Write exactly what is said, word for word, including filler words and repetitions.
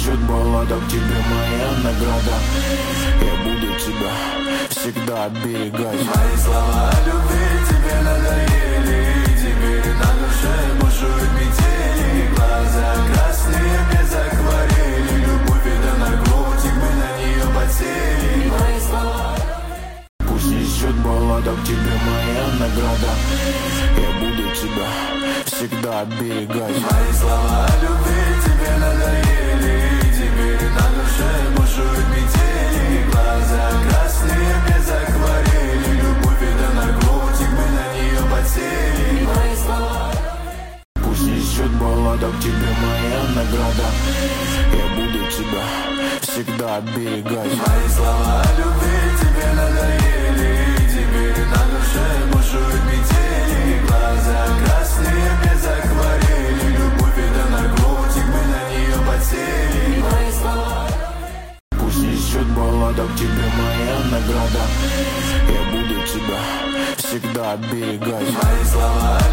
счет баллада, к тебе моя награда. Я буду тебя всегда оберегать. Мои слова о любви тебе надоели, и теперь на душе бушуют метели. Глаза красные без акварели, любовь это наркотик, мы на нее подсели. Мои слова. Пусть несет баллада, к тебе моя награда. Я буду тебя всегда оберегать. Мои слова о любви тебе надоели, и теперь на душе бушуют метели. Глаза красные без акварели, любовь это наркотик, мы на нее подсели. Мои слова. Пусть несет баллада, к тебе моя награда. Я буду тебя всегда оберегать. Мои слова о любви тебе надоели, и теперь на душе бушуют метели. Глаза красные без акварели, любовь это наркотик, мы на нее подсели. Мои слова. Пусть несет баллада, к тебе моя награда. Я буду тебя всегда оберегать. Мои слова